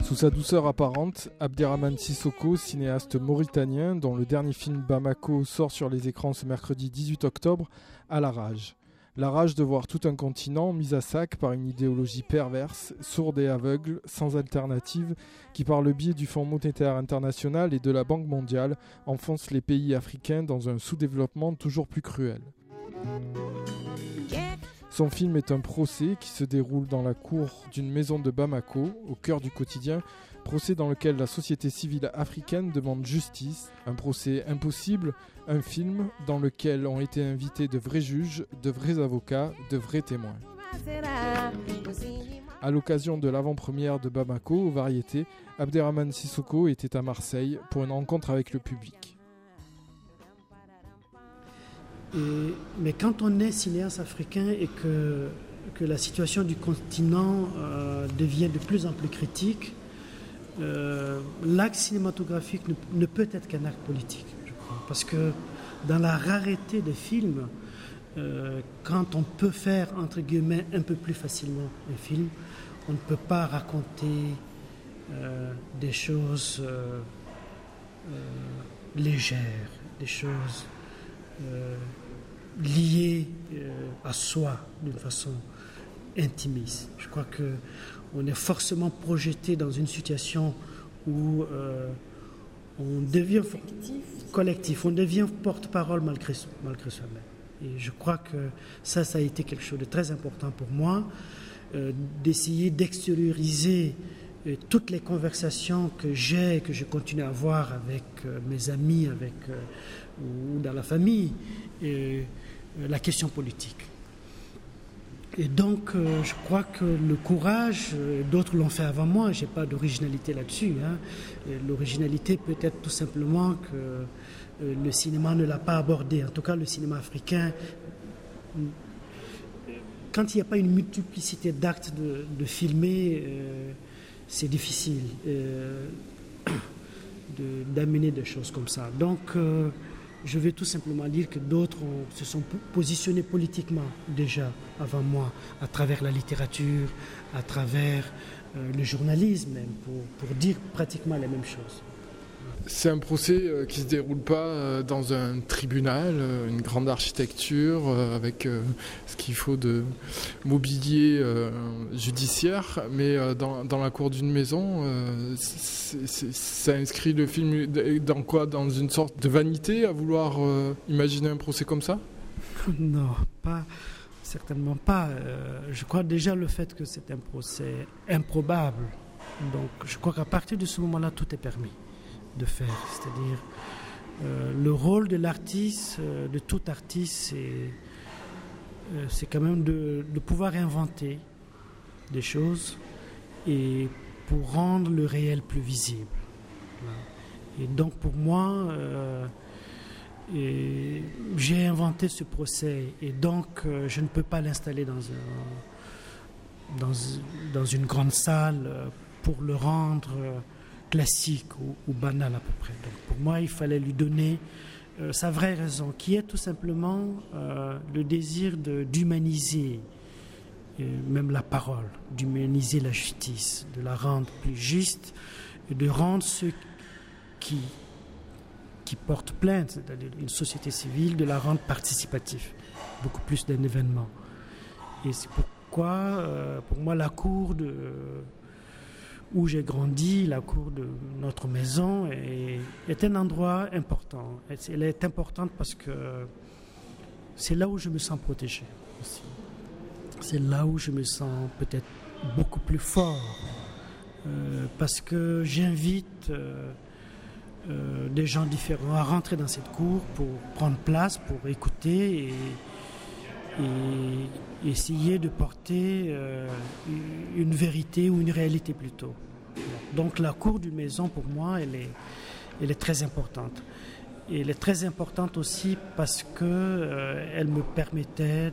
Sous sa douceur apparente, Abderrahmane Sissoko, cinéaste mauritanien dont le dernier film Bamako sort sur les écrans ce mercredi 18 octobre, a la rage. La rage de voir tout un continent mis à sac par une idéologie perverse, sourde et aveugle, sans alternative, qui par le biais du Fonds monétaire international et de la Banque mondiale enfonce les pays africains dans un sous-développement toujours plus cruel. Son film est un procès qui se déroule dans la cour d'une maison de Bamako, au cœur du quotidien, procès dans lequel la société civile africaine demande justice, un procès impossible, un film dans lequel ont été invités de vrais juges, de vrais avocats, de vrais témoins. À l'occasion de l'avant-première de Bamako aux Variétés, Abderrahmane Sissoko était à Marseille pour une rencontre avec le public. Mais quand on est cinéaste africain et que la situation du continent devient de plus en plus critique, l'acte cinématographique ne peut être qu'un acte politique, je crois. Parce que dans la rareté des films, quand on peut faire, entre guillemets, un peu plus facilement un film, on ne peut pas raconter des choses légères, des choses liées à soi d'une façon intimiste. Je crois qu'on est forcément projeté dans une situation où on devient collectif, on devient porte-parole malgré soi-même. Et je crois que ça a été quelque chose de très important pour moi, d'essayer d'extérioriser toutes les conversations que j'ai et que je continue à avoir avec mes amis, ou dans la famille, la question politique. Et donc, je crois que le courage, d'autres l'ont fait avant moi, je n'ai pas d'originalité là-dessus. L'originalité peut être tout simplement que le cinéma ne l'a pas abordé. En tout cas, le cinéma africain, quand il n'y a pas une multiplicité d'actes de filmer, c'est difficile d'amener des choses comme ça. Donc, je vais tout simplement dire que d'autres se sont positionnés politiquement déjà avant moi, à travers la littérature, à travers le journalisme même, pour dire pratiquement les mêmes choses. C'est un procès qui ne se déroule pas dans un tribunal, une grande architecture, avec ce qu'il faut de mobilier judiciaire, mais dans la cour d'une maison, ça inscrit le film dans quoi ? Dans une sorte de vanité à vouloir imaginer un procès comme ça ? Non, certainement pas. Je crois déjà le fait que c'est un procès improbable. Donc je crois qu'à partir de ce moment-là, tout est permis de faire, c'est-à-dire le rôle de l'artiste, de tout artiste, c'est quand même de pouvoir inventer des choses et pour rendre le réel plus visible. Et donc pour moi, j'ai inventé ce procès et donc je ne peux pas l'installer dans une grande salle pour le rendre classique ou banal à peu près. Donc pour moi, il fallait lui donner sa vraie raison, qui est tout simplement le désir d'humaniser même la parole, d'humaniser la justice, de la rendre plus juste, et de rendre ceux qui portent plainte, c'est-à-dire une société civile, de la rendre participative, beaucoup plus d'un événement. Et c'est pourquoi, pour moi, la cour où j'ai grandi, la cour de notre maison, est un endroit important. Elle est importante parce que c'est là où je me sens protégé aussi. C'est là où je me sens peut-être beaucoup plus fort. Parce que j'invite des gens différents à rentrer dans cette cour pour prendre place, pour écouter et essayer de porter une vérité ou une réalité plutôt. Donc la cour d'une maison, pour moi, elle est très importante. Et elle est très importante aussi parce qu'elle me permettait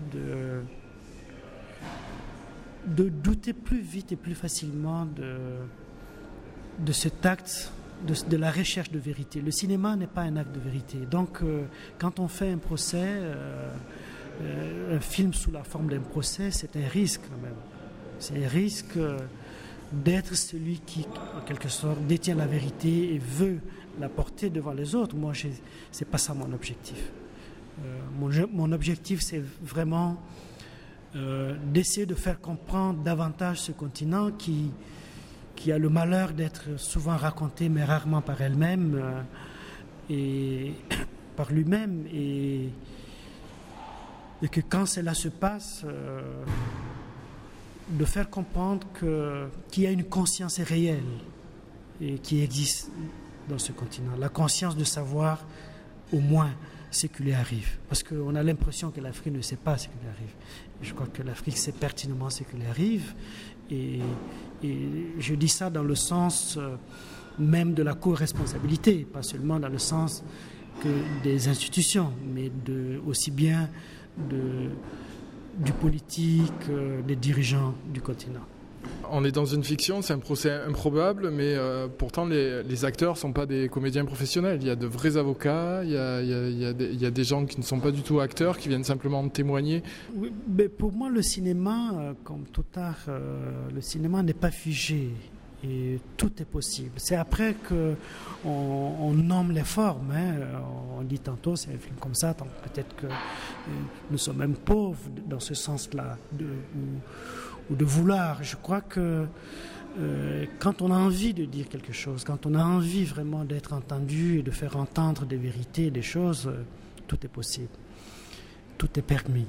de douter plus vite et plus facilement de cet acte, de la recherche de vérité. Le cinéma n'est pas un acte de vérité. Donc quand on fait un procès, un film sous la forme d'un procès, c'est un risque quand même. C'est un risque d'être celui qui, en quelque sorte, détient la vérité et veut la porter devant les autres. Moi, c'est pas ça mon objectif. Mon objectif, c'est vraiment d'essayer de faire comprendre davantage ce continent qui a le malheur d'être souvent raconté, mais rarement par elle-même et par lui-même, et que quand cela se passe, de faire comprendre qu'il y a une conscience réelle et qui existe dans ce continent. La conscience de savoir au moins ce qui lui arrive. Parce qu'on a l'impression que l'Afrique ne sait pas ce qui lui arrive. Je crois que l'Afrique sait pertinemment ce qui lui arrive. Et je dis ça dans le sens même de la co-responsabilité, pas seulement dans le sens que des institutions, mais aussi bien du politique, des dirigeants du continent. On est dans une fiction, c'est un procès improbable, mais pourtant les acteurs ne sont pas des comédiens professionnels. Il y a de vrais avocats, il y a des gens qui ne sont pas du tout acteurs, qui viennent simplement témoigner. Oui, mais pour moi, le cinéma, comme tout art, le cinéma n'est pas figé. Et tout est possible. C'est après qu'on nomme les formes. On dit tantôt c'est un film comme ça, peut-être que nous sommes même pauvres dans ce sens-là, ou de vouloir. Je crois que quand on a envie de dire quelque chose, quand on a envie vraiment d'être entendu et de faire entendre des vérités, des choses, tout est possible. Tout est permis.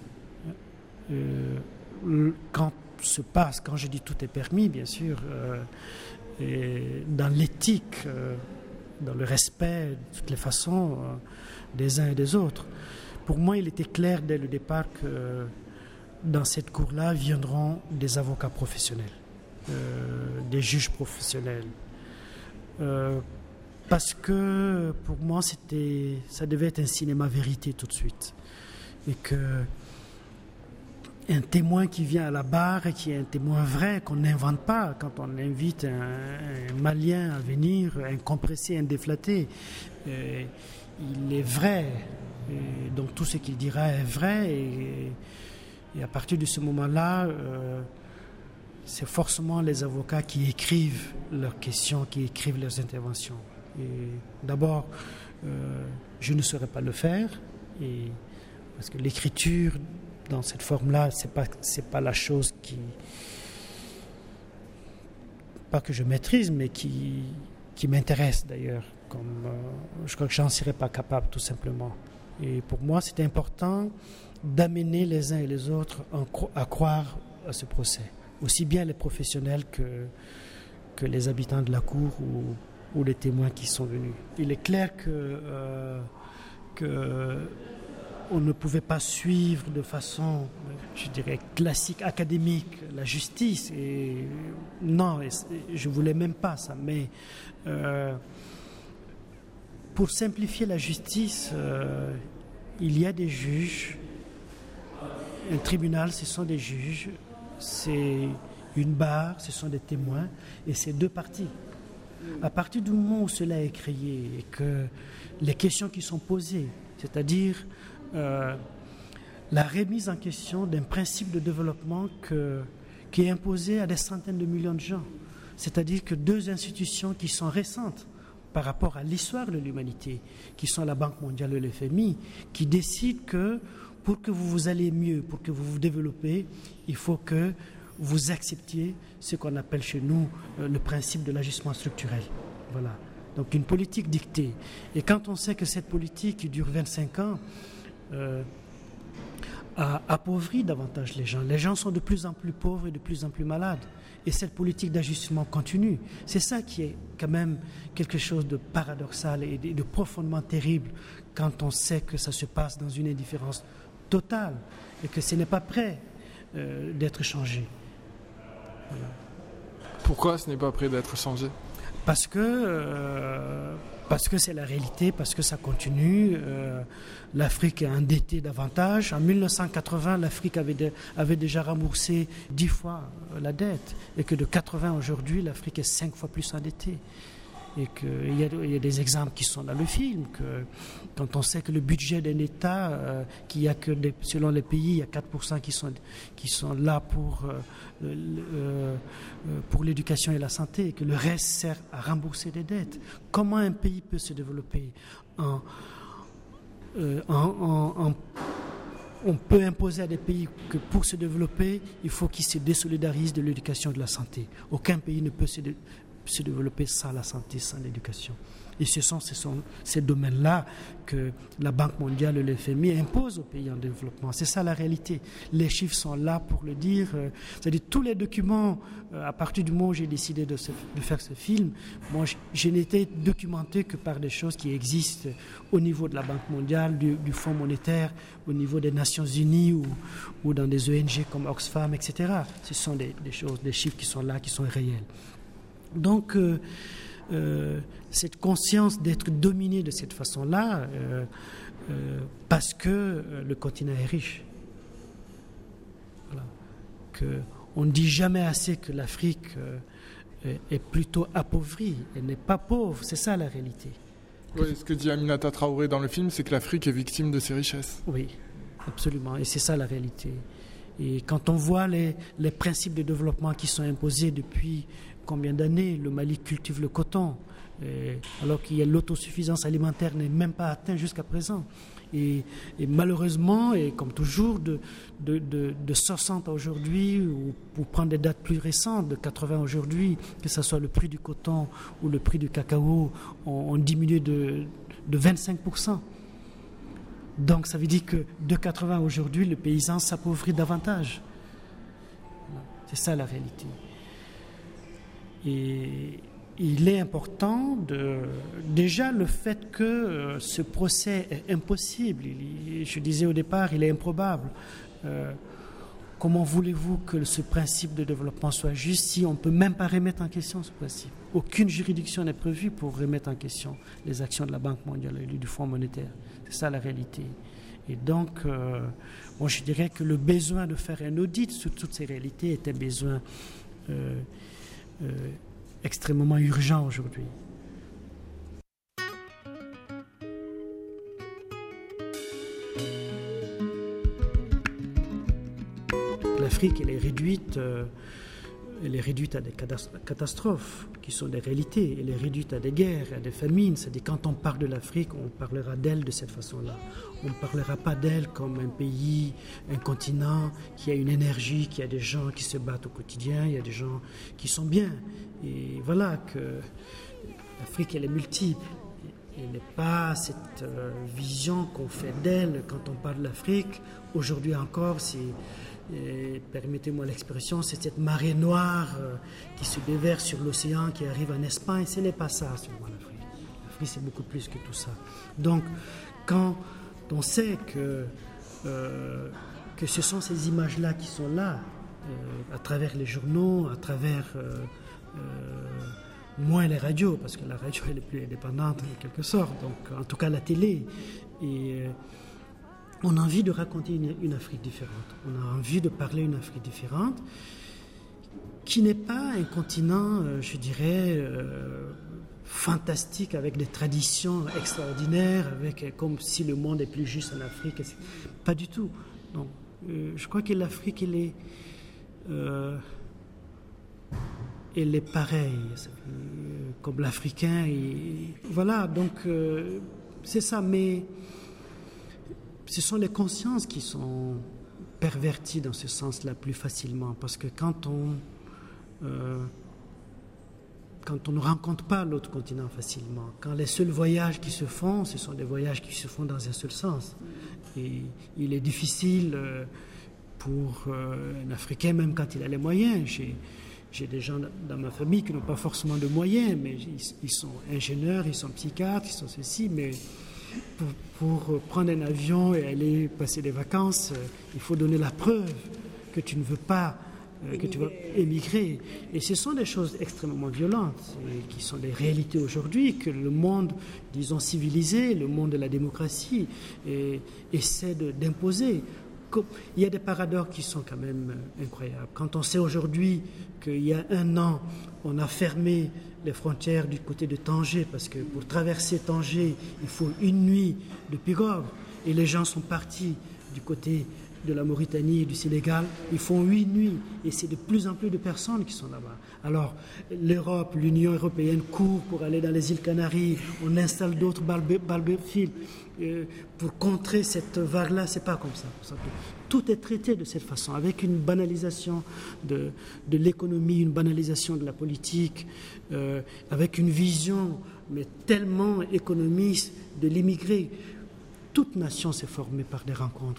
Quand je dis tout est permis, bien sûr, et dans l'éthique, dans le respect de toutes les façons des uns et des autres. Pour moi, il était clair dès le départ que dans cette cour-là viendront des avocats professionnels, des juges professionnels. Parce que pour moi, ça devait être un cinéma vérité tout de suite. Et que un témoin qui vient à la barre et qui est un témoin vrai, qu'on n'invente pas quand on invite un Malien à venir, un compressé, un déflaté. Il est vrai, et donc tout ce qu'il dira est vrai, et à partir de ce moment-là, c'est forcément les avocats qui écrivent leurs questions, qui écrivent leurs interventions. Et d'abord, je ne saurais pas le faire, parce que l'écriture dans cette forme-là, c'est pas la chose pas que je maîtrise, mais qui m'intéresse d'ailleurs. Je crois que j'en serais pas capable, tout simplement. Et pour moi, c'était important d'amener les uns et les autres à croire à ce procès, aussi bien les professionnels que les habitants de la cour ou les témoins qui sont venus. Il est clair que on ne pouvait pas suivre de façon, je dirais, classique, académique, la justice. Et non, je ne voulais même pas ça. Mais pour simplifier la justice, il y a des juges. Un tribunal, ce sont des juges. C'est une barre, ce sont des témoins. Et c'est deux parties. À partir du moment où cela est créé et que les questions qui sont posées, c'est-à-dire la remise en question d'un principe de développement qui est imposé à des centaines de millions de gens. C'est-à-dire que deux institutions qui sont récentes par rapport à l'histoire de l'humanité, qui sont la Banque mondiale et le FMI, qui décident que pour que vous allez mieux, pour que vous vous développez, il faut que vous acceptiez ce qu'on appelle chez nous le principe de l'ajustement structurel. Voilà. Donc une politique dictée. Et quand on sait que cette politique qui dure 25 ans a appauvri davantage les gens sont de plus en plus pauvres et de plus en plus malades. Et cette politique d'ajustement continue. C'est ça qui est quand même quelque chose de paradoxal et de profondément terrible quand on sait que ça se passe dans une indifférence totale et que ce n'est pas prêt d'être changé. Voilà. Pourquoi ce n'est pas prêt d'être changé ? Parce que c'est la réalité, parce que ça continue. L'Afrique est endettée davantage. En 1980, l'Afrique avait déjà remboursé 10 fois la dette. Et que de 80 aujourd'hui, l'Afrique est 5 fois plus endettée. et qu'il y a des exemples qui sont dans le film, que quand on sait que le budget d'un État, qu'il y a que selon les pays, il y a 4% qui sont là pour l'éducation et la santé, et que le reste sert à rembourser des dettes. Comment un pays peut se développer on peut imposer à des pays que pour se développer, il faut qu'ils se désolidarisent de l'éducation et de la santé. Aucun pays ne peut se développer sans la santé, sans l'éducation. Et ce sont ces domaines-là que la Banque mondiale et le FMI imposent aux pays en développement. C'est ça la réalité. Les chiffres sont là pour le dire. C'est-à-dire tous les documents, à partir du moment où j'ai décidé de faire ce film, moi je n'étais documenté que par des choses qui existent au niveau de la Banque mondiale, du Fonds monétaire, au niveau des Nations Unies ou dans des ONG comme Oxfam, etc. Ce sont des choses, des chiffres qui sont là, qui sont réels. Donc, cette conscience d'être dominé de cette façon-là, parce que le continent est riche. Voilà. On ne dit jamais assez que l'Afrique est plutôt appauvrie. Elle n'est pas pauvre, c'est ça la réalité. Oui, ce que dit Aminata Traoré dans le film, c'est que l'Afrique est victime de ses richesses. Oui, absolument, et c'est ça la réalité. Et quand on voit les principes de développement qui sont imposés depuis combien d'années, le Mali cultive le coton, alors qu'il y a l'autosuffisance alimentaire n'est même pas atteinte jusqu'à présent. Et malheureusement, et comme toujours, de 60 à aujourd'hui, ou pour prendre des dates plus récentes, de 80 aujourd'hui, que ce soit le prix du coton ou le prix du cacao, ont diminué de 25%. Donc ça veut dire que de 80 aujourd'hui, le paysan s'appauvrit davantage. C'est ça la réalité. Et il est important déjà le fait que ce procès est impossible. Je disais au départ, il est improbable. Comment voulez-vous que ce principe de développement soit juste si on ne peut même pas remettre en question ce principe? Aucune juridiction n'est prévue pour remettre en question les actions de la Banque mondiale et du Fonds monétaire. C'est ça la réalité. Et donc, moi je dirais que le besoin de faire un audit sur toutes ces réalités est un besoin extrêmement urgent aujourd'hui. L'Afrique, elle est réduite à des catastrophes qui sont des réalités. Elle est réduite à des guerres, à des famines. C'est-à-dire quand on parle de l'Afrique, on parlera d'elle de cette façon-là. On ne parlera pas d'elle comme un pays, un continent qui a une énergie, qui a des gens qui se battent au quotidien, il y a des gens qui sont bien. Et voilà que l'Afrique, elle est multiple. Elle n'est pas cette vision qu'on fait d'elle quand on parle de l'Afrique. Aujourd'hui encore, permettez-moi l'expression, c'est cette marée noire qui se déverse sur l'océan, qui arrive en Espagne. Ce n'est pas ça, seulement l'Afrique. L'Afrique, c'est beaucoup plus que tout ça. Donc, quand on sait que ce sont ces images-là qui sont là, à travers les journaux, à travers moins les radios, parce que la radio elle est plus indépendante en quelque sorte, donc en tout cas la télé, et on a envie de raconter une Afrique différente, on a envie de parler une Afrique différente, qui n'est pas un continent, je dirais, fantastique, avec des traditions extraordinaires, comme si le monde est plus juste en Afrique. Pas du tout. Donc, je crois que l'Afrique, elle est pareille, comme l'Africain. Et voilà, donc c'est ça. Mais ce sont les consciences qui sont perverties dans ce sens-là plus facilement, parce que quand on ne rencontre pas l'autre continent facilement, quand les seuls voyages qui se font, ce sont des voyages qui se font dans un seul sens. Et il est difficile pour un Africain, même quand il a les moyens. J'ai des gens dans ma famille qui n'ont pas forcément de moyens, mais ils sont ingénieurs, ils sont psychiatres, ils sont ceci, mais pour prendre un avion et aller passer des vacances, il faut donner la preuve que tu ne veux pas que tu vas émigrer. Et ce sont des choses extrêmement violentes et qui sont des réalités aujourd'hui que le monde, disons, civilisé, le monde de la démocratie, essaie d'imposer. il y a des paradoxes qui sont quand même incroyables. Quand on sait aujourd'hui qu'il y a 1 an, on a fermé les frontières du côté de Tanger, parce que pour traverser Tanger, il faut 1 nuit de pirogue, et les gens sont partis du côté de la Mauritanie et du Sénégal, ils font 8 nuits, et c'est de plus en plus de personnes qui sont là-bas. Alors, l'Europe, l'Union européenne court pour aller dans les îles Canaries, on installe d'autres barbelfils pour contrer cette vague-là, c'est pas comme ça. Tout est traité de cette façon, avec une banalisation de l'économie, une banalisation de la politique, avec une vision, mais tellement économiste de l'immigré. Toute nation s'est formée par des rencontres.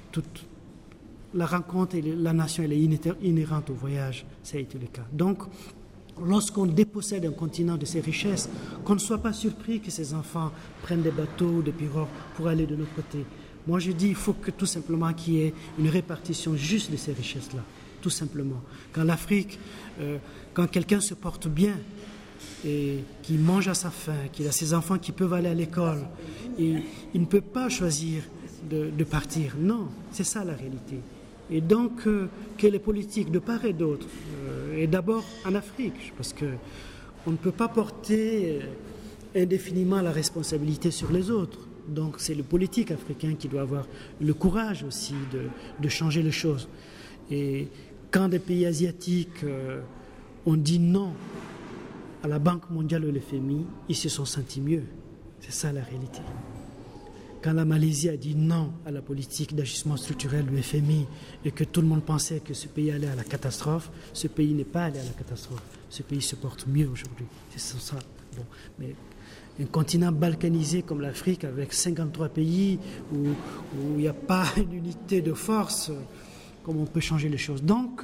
La rencontre et la nation, elle est inhérente au voyage, ça a été le cas. Donc, lorsqu'on dépossède un continent de ses richesses, qu'on ne soit pas surpris que ses enfants prennent des bateaux, des pirogues pour aller de l'autre côté. Moi, je dis, il faut que tout simplement qu'il y ait une répartition juste de ces richesses-là, tout simplement. Quand l'Afrique, quand quelqu'un se porte bien et qu'il mange à sa faim, qu'il a ses enfants qui peuvent aller à l'école, et il ne peut pas choisir de partir. Non, c'est ça la réalité. Et donc, que les politiques de part et d'autre, et d'abord en Afrique, parce qu'on ne peut pas porter indéfiniment la responsabilité sur les autres. Donc, c'est le politique africain qui doit avoir le courage aussi de changer les choses. Et quand des pays asiatiques ont dit non à la Banque mondiale ou le FMI, ils se sont sentis mieux. C'est ça la réalité. Quand la Malaisie a dit non à la politique d'ajustement structurel du FMI et que tout le monde pensait que ce pays allait à la catastrophe, ce pays n'est pas allé à la catastrophe. Ce pays se porte mieux aujourd'hui. C'est ça. Bon. Mais un continent balkanisé comme l'Afrique, avec 53 pays, où il n'y a pas une unité de force, comment on peut changer les choses. Donc,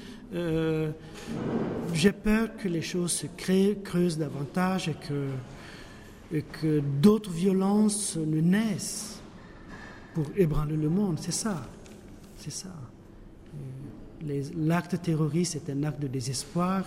j'ai peur que les choses se creusent davantage et que d'autres violences ne naissent pour ébranler le monde. C'est ça. L'acte terroriste est un acte de désespoir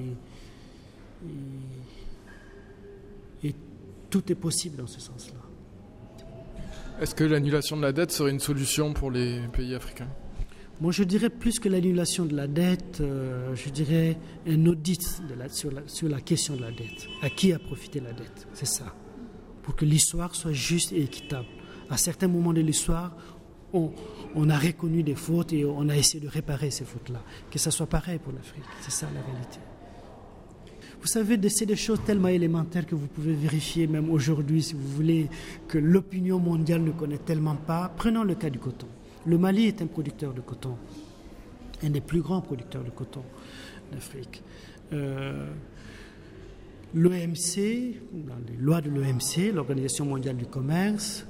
et tout est possible dans ce sens-là. Est-ce que l'annulation de la dette serait une solution pour les pays africains ? Moi, je dirais plus que l'annulation de la dette, je dirais un audit sur la question de la dette. À qui a profité la dette ? C'est ça. Pour que l'histoire soit juste et équitable. À certains moments de l'histoire, on a reconnu des fautes et on a essayé de réparer ces fautes-là. Que ça soit pareil pour l'Afrique. C'est ça la réalité. Vous savez, c'est des choses tellement élémentaires que vous pouvez vérifier même aujourd'hui, si vous voulez, que l'opinion mondiale ne connaît tellement pas. Prenons le cas du coton. Le Mali est un producteur de coton, un des plus grands producteurs de coton d'Afrique. L'OMC, dans les lois de l'OMC, l'Organisation mondiale du commerce,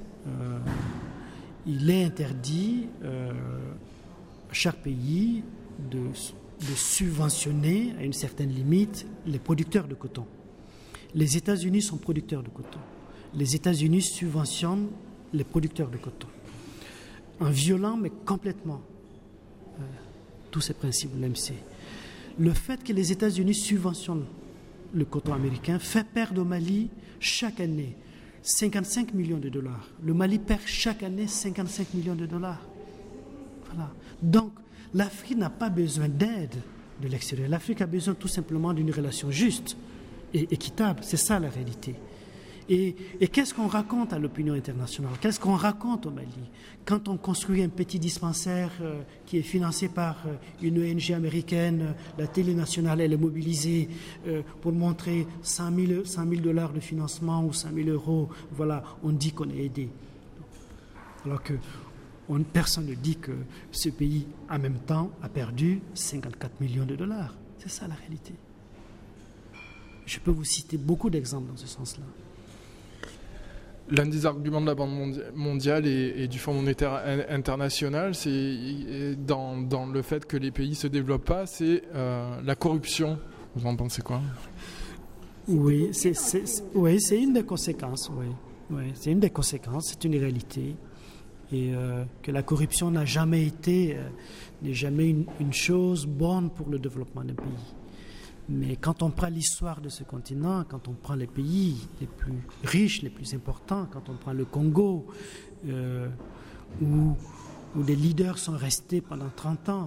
il est interdit à chaque pays de subventionner à une certaine limite les producteurs de coton. Les États-Unis sont producteurs de coton. Les États-Unis subventionnent les producteurs de coton, en violant, mais complètement, tous ces principes de l'OMC. Le fait que les États-Unis subventionnent le coton américain fait perdre au Mali chaque année 55 millions de dollars. Le Mali perd chaque année 55 millions de dollars. Voilà. Donc, l'Afrique n'a pas besoin d'aide de l'extérieur. L'Afrique a besoin tout simplement d'une relation juste et équitable. C'est ça la réalité. Et qu'est-ce qu'on raconte à l'opinion internationale ? Qu'est-ce qu'on raconte au Mali ? Quand on construit un petit dispensaire qui est financé par une ONG américaine, la télé nationale, elle est mobilisée pour montrer 100 000 $ de financement ou 100 000 €, voilà, on dit qu'on est aidé. Alors que personne ne dit que ce pays, en même temps, a perdu 54 millions de dollars. C'est ça la réalité. Je peux vous citer beaucoup d'exemples dans ce sens-là. L'un des arguments de la Banque mondiale et du Fonds monétaire international, c'est dans le fait que les pays ne se développent pas, c'est la corruption. Vous en pensez quoi ? Oui, c'est une des conséquences. Oui, c'est une des conséquences, c'est une réalité. Et que la corruption n'a jamais été une chose bonne pour le développement d'un pays. Mais quand on prend l'histoire de ce continent, quand on prend les pays les plus riches, les plus importants, quand on prend le Congo, où où des leaders sont restés pendant 30 ans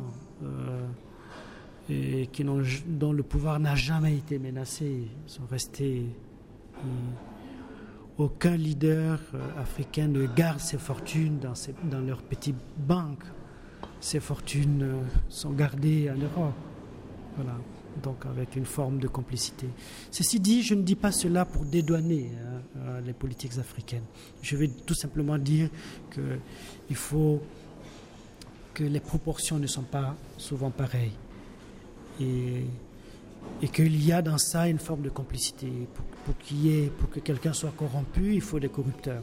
et dont le pouvoir n'a jamais été menacé. Ils sont restés. Aucun leader africain ne garde ses fortunes dans leurs petites banques. Ces fortunes sont gardées en Europe. Voilà. Donc avec une forme de complicité. Ceci dit, je ne dis pas cela pour dédouaner les politiques africaines. Je vais tout simplement dire qu'il faut que les proportions ne sont pas souvent pareilles et qu'il y a dans ça une forme de complicité. Pour que quelqu'un soit corrompu, il faut des corrupteurs.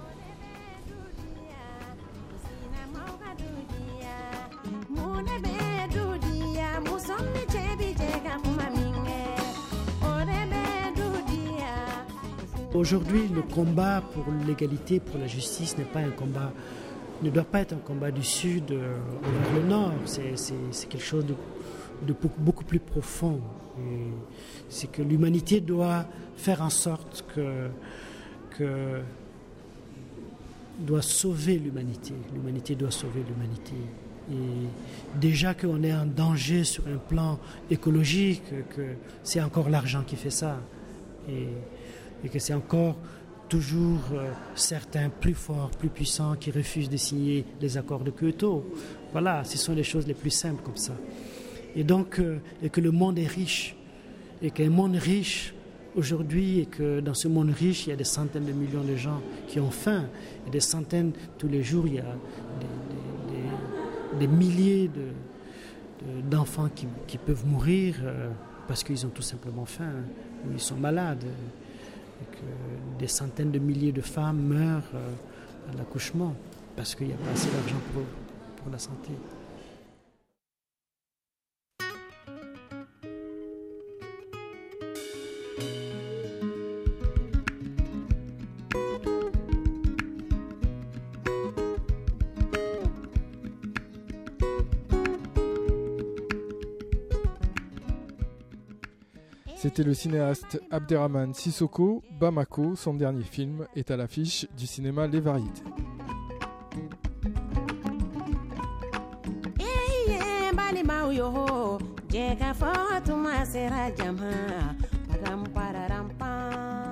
Aujourd'hui, le combat pour l'égalité, pour la justice ne doit pas être un combat du Sud vers le Nord. C'est quelque chose de beaucoup plus profond. C'est que l'humanité doit faire en sorte que doit sauver l'humanité. L'humanité doit sauver l'humanité. Et déjà qu'on est en danger sur un plan écologique, que c'est encore l'argent qui fait ça. Et que c'est encore toujours certains plus forts, plus puissants qui refusent de signer les accords de Kyoto. Voilà, ce sont les choses les plus simples comme ça. Et donc, et que le monde est riche, et qu'un monde riche aujourd'hui, et que dans ce monde riche, il y a des centaines de millions de gens qui ont faim, et des centaines, tous les jours, il y a des milliers d'enfants qui peuvent mourir parce qu'ils ont tout simplement faim, ou ils sont malades. Et que des centaines de milliers de femmes meurent à l'accouchement parce qu'il n'y a pas assez d'argent pour la santé. C'était le cinéaste Abderrahmane Sissoko. Bamako, son dernier film, est à l'affiche du cinéma Les Variétés. Jega Fatuma Sera Jama Padam Pararam Pam